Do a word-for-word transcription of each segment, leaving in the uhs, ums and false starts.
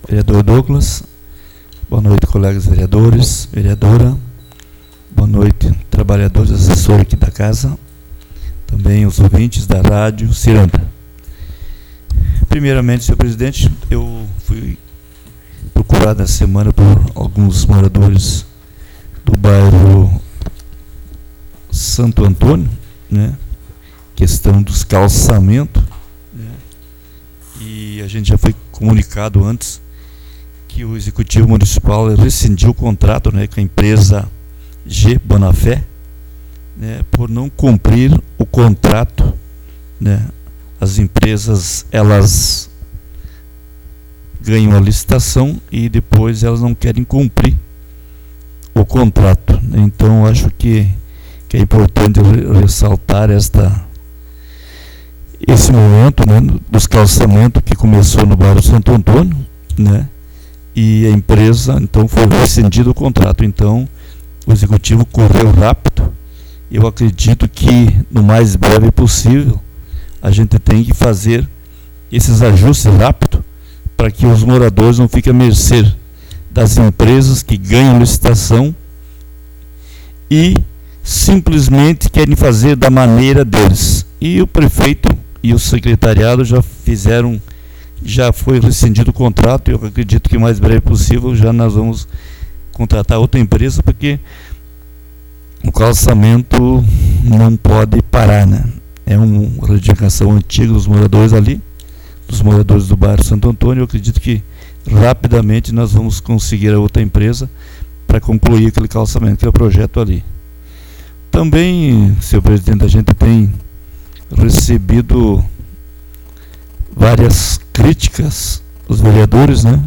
Vereador Douglas, boa noite, colegas vereadores, vereadora, boa noite, trabalhadores, assessores aqui da casa, também os ouvintes da rádio Ciranda. Primeiramente, senhor presidente, eu fui procurado essa semana por alguns moradores do bairro Santo Antônio, né, questão dos calçamentos, né, e a gente já foi comunicado antes que o Executivo Municipal rescindiu o contrato, né, com a empresa G Bonafé, né, por não cumprir o contrato, né. As empresas, elas ganham a licitação e depois elas não querem cumprir o contrato, né. Então acho que, que é importante ressaltar esta esse momento, né, dos calçamentos que começou no bairro Santo Antônio, né, e a empresa, então, foi rescindido o contrato. Então, o executivo correu rápido. Eu acredito que, no mais breve possível, a gente tem que fazer esses ajustes rápido para que os moradores não fiquem à mercê das empresas que ganham licitação e simplesmente querem fazer da maneira deles. E o prefeito e o secretariado já fizeram, já foi rescindido o contrato, e eu acredito que o mais breve possível já nós vamos contratar outra empresa, porque o calçamento não pode parar, né? É uma reivindicação antiga dos moradores ali, dos moradores do bairro Santo Antônio. Eu acredito que rapidamente nós vamos conseguir a outra empresa para concluir aquele calçamento, aquele projeto ali. Também, senhor presidente, a gente tem recebido várias críticas dos vereadores, né?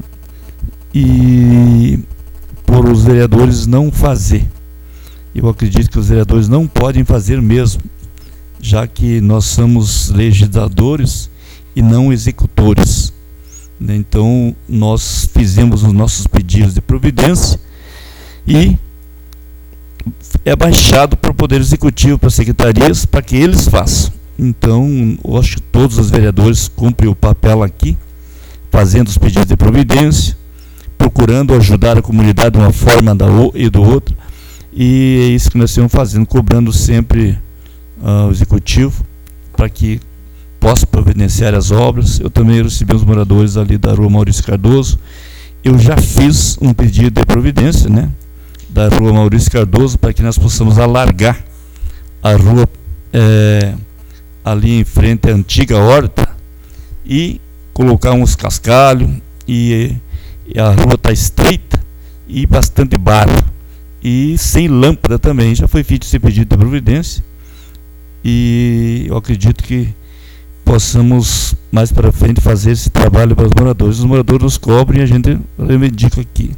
E por os vereadores não fazer. Eu acredito que os vereadores não podem fazer mesmo, já que nós somos legisladores e não executores, né? Então nós fizemos os nossos pedidos de providência e é baixado para o Poder Executivo, para as secretarias, para que eles façam. Então, eu acho que todos os vereadores cumprem o papel aqui, fazendo os pedidos de providência, procurando ajudar a comunidade de uma forma e do outro, e é isso que nós estamos fazendo, cobrando sempre uh, o Executivo, para que possa providenciar as obras. Eu também recebi os moradores ali da rua Maurício Cardoso, eu já fiz um pedido de providência, né, da rua Maurício Cardoso, para que nós possamos alargar a rua é, ali em frente à antiga horta e colocar uns cascalhos, e, e a rua está estreita e bastante barro e sem lâmpada também. Já foi feito esse pedido de providência e eu acredito que possamos mais para frente fazer esse trabalho para os moradores. Os moradores nos cobrem e a gente reivindica aqui.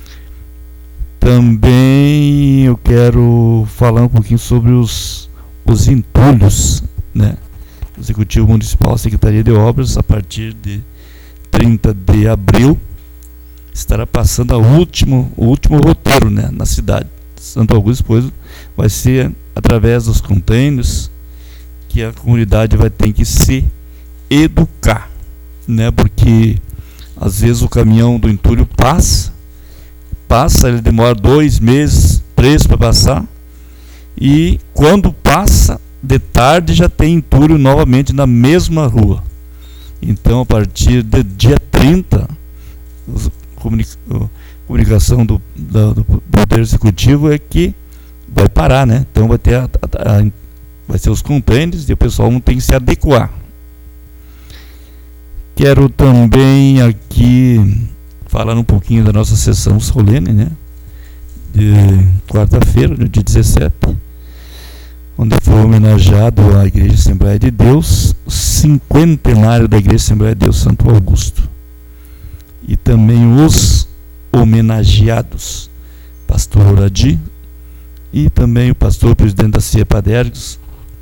Também eu quero falar um pouquinho sobre os, os entulhos, né? O Executivo Municipal, a Secretaria de Obras, a partir de trinta de abril, estará passando a último, o último roteiro, né, na cidade de Santo Augusto. Depois vai ser através dos containers que a comunidade vai ter que se educar, né? Porque às vezes o caminhão do entulho passa, passa, ele demora dois meses, três para passar, e quando passa de tarde já tem entulho novamente na mesma rua. Então, a partir do dia trinta, a comunicação do, do, do Poder Executivo é que vai parar, né? Então vai ter a, a, a, vai ser os containers e o pessoal não tem que se adequar. Quero também aqui falar um pouquinho da nossa sessão solene, né, de quarta-feira, no dia dezessete, onde foi homenageado a Igreja Assembleia de Deus, o cinquentenário da Igreja Assembleia de Deus Santo Augusto. E também os homenageados, pastor Oradi e também o pastor presidente da C I E Padergos,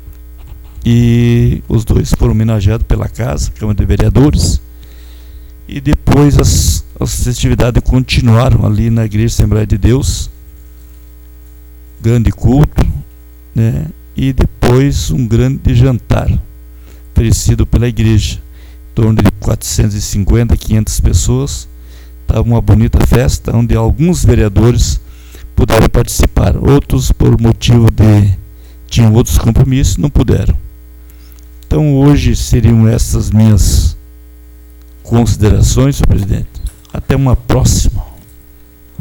e os dois foram homenageados pela casa, Câmara de Vereadores, e depois as, as festividades continuaram ali na Igreja Assembleia de Deus, grande culto, né? E depois um grande jantar oferecido pela igreja, em torno de quatrocentas e cinquenta, quinhentas pessoas, Estava uma bonita festa, onde alguns vereadores puderam participar. Outros, por motivo de... tinham outros compromissos, não puderam. Então, hoje seriam essas minhas considerações, senhor presidente. Até uma próxima.